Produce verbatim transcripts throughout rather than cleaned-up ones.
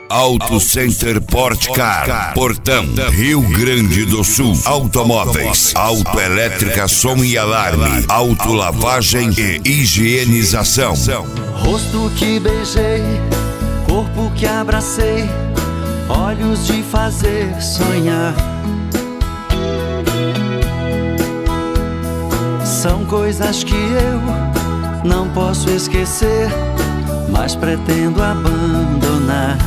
Auto Center Portcar, Portão, Rio Grande do Sul. Automóveis, autoelétrica, som e alarme, autolavagem e higienização. Rosto que beijei, corpo que abracei, olhos de fazer sonhar. São coisas que eu não posso esquecer, mas pretendo abandonar.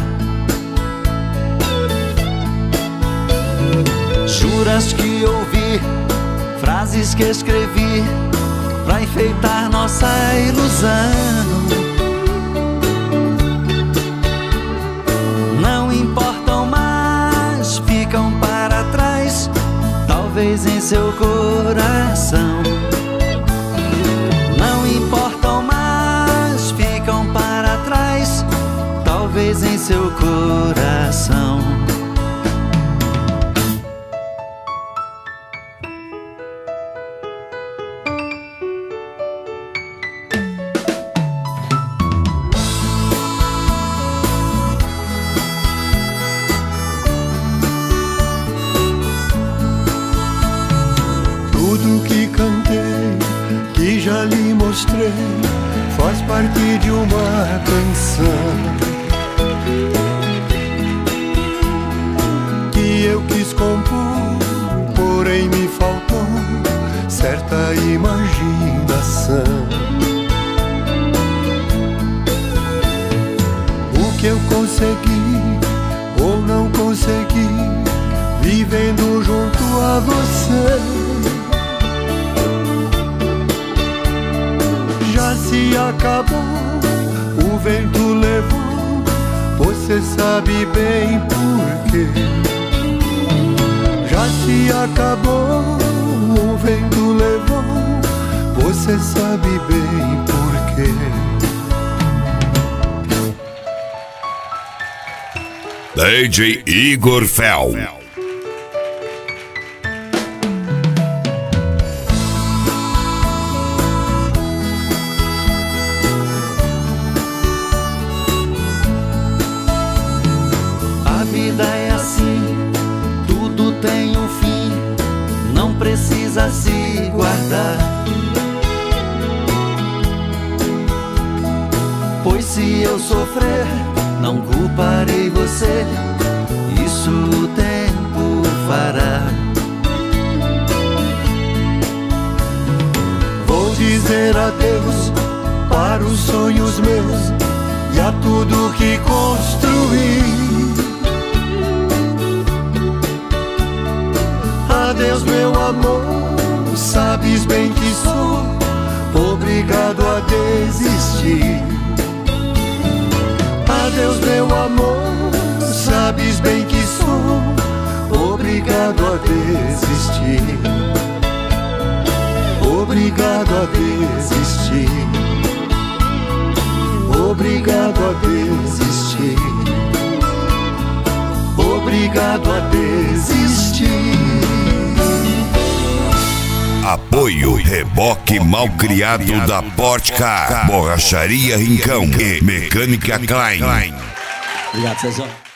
Juras que ouvi, frases que escrevi pra enfeitar nossa ilusão. Não importam mais, ficam para trás, talvez em seu coração. Não importam mais, ficam para trás, talvez em seu coração. Tudo que cantei, que já lhe mostrei, faz parte de uma canção que eu quis compor, porém me faltou certa imaginação. O que eu consegui ou não consegui, vivendo junto a você, já se acabou, o vento levou, você sabe bem por quê. Já se acabou, o vento levou, você sabe bem por quê. D J Igor Fel. A vida é assim, tudo tem um fim, não precisa se guardar. Pois se eu sofrer, não culparei você, isso o tempo fará. Vou dizer adeus para os sonhos meus e a tudo que construí. Adeus, meu amor, sabes bem que sou obrigado a desistir. Adeus, meu amor, sabes bem que sou obrigado a desistir. Obrigado a desistir. Obrigado a desistir. Obrigado a desistir. Apoio Reboque Malcriado da Portcar, Borracharia Rincão e Mecânica Klein. Obrigado, Cezão.